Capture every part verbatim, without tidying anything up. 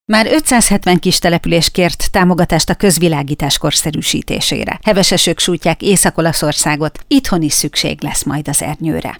Már ötszázhetven kis település kért támogatást a közvilágítás korszerűsítésére. Heves esők sújtják Észak-Olaszországot, itthon is szükség lesz majd az ernyőre.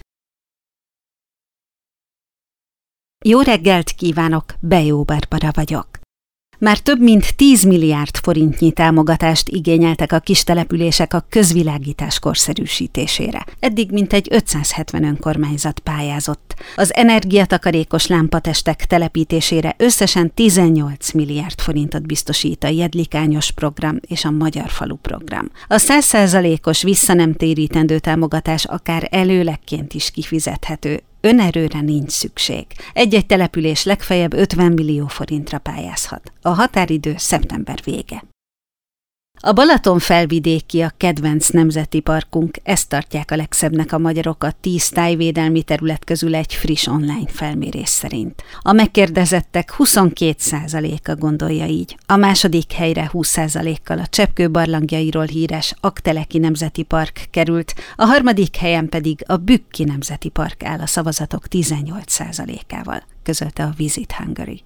Jó reggelt kívánok, Bejó Barbara vagyok. Már több mint tíz milliárd forintnyi támogatást igényeltek a kis települések a közvilágítás korszerűsítésére. Eddig mintegy ötszázhetven önkormányzat pályázott. Az energiatakarékos lámpatestek telepítésére összesen tizennyolc milliárd forintot biztosít a Jedlikányos program és a Magyar Falu program. A száz százalékos visszanemtérítendő támogatás akár előlegként is kifizethető. Önerőre nincs szükség. Egy-egy település legfeljebb ötven millió forintra pályázhat. A határidő szeptember vége. A Balaton felvidéki a kedvenc nemzeti parkunk, ezt tartják a legszebbnek a magyarok a tíz tájvédelmi terület közül egy friss online felmérés szerint. A megkérdezettek huszonkét százaléka gondolja így. A második helyre húsz százalékkal a Cseppkő barlangjairól híres Aggteleki Nemzeti Park került, a harmadik helyen pedig a Bükki Nemzeti Park áll a szavazatok tizennyolc százalékával, közölte a Visit Hungary.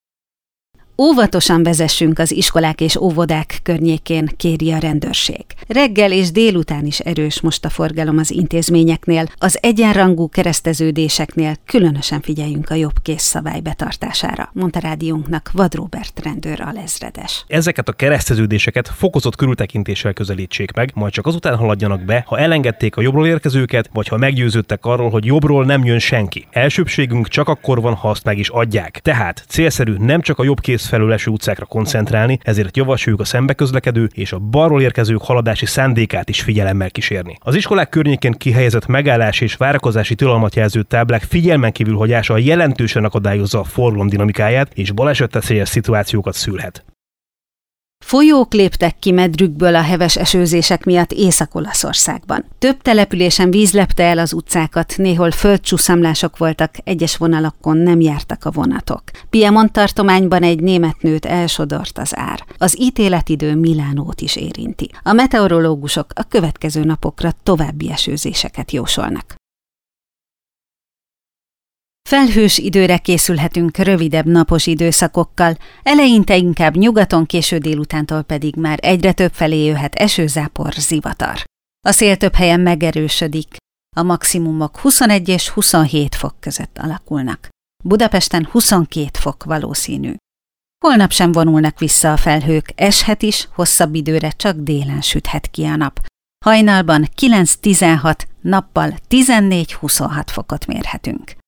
Óvatosan vezessünk az iskolák és óvodák környékén, kéri a rendőrség. Reggel és délután is erős most a forgalom az intézményeknél, az egyenrangú kereszteződéseknél különösen figyeljünk a jobbkész szabály betartására, mondta rádiónknak Vad Róbert rendőr alezredes. Ezeket a kereszteződéseket fokozott körültekintéssel közelítsék meg, majd csak azután haladjanak be, ha elengedték a jobbról érkezőket, vagy ha meggyőződtek arról, hogy jobbról nem jön senki. Elsőbbségünk csak akkor van, ha azt meg is adják. Tehát célszerű nem csak a jobbkész felől eső utcákra koncentrálni, ezért javasoljuk a szembeközlekedő és a balról érkezők haladási szándékát is figyelemmel kísérni. Az iskolák környékén kihelyezett megállás és várakozási tilalmat jelző táblák figyelmen kívül hagyása jelentősen akadályozza a forgalom dinamikáját és balesetveszélyes szituációkat szülhet. Folyók léptek ki medrükből a heves esőzések miatt Észak-Olaszországban. Több településen víz lepte el az utcákat, néhol földcsúszamlások voltak, egyes vonalakon nem jártak a vonatok. Piemont tartományban egy német nőt elsodort az ár. Az ítéletidő Milánót is érinti. A meteorológusok a következő napokra további esőzéseket jósolnak. Felhős időre készülhetünk rövidebb napos időszakokkal, eleinte inkább nyugaton, késő délutántól pedig már egyre több felé jöhet esőzápor, zivatar. A szél több helyen megerősödik, a maximumok huszonegy és huszonhét fok között alakulnak. Budapesten huszonkét fok valószínű. Holnap sem vonulnak vissza a felhők, eshet is, hosszabb időre csak délen süthet ki a nap. Hajnalban kilenc-tizenhat, nappal tizennégy-huszonhat fokot mérhetünk.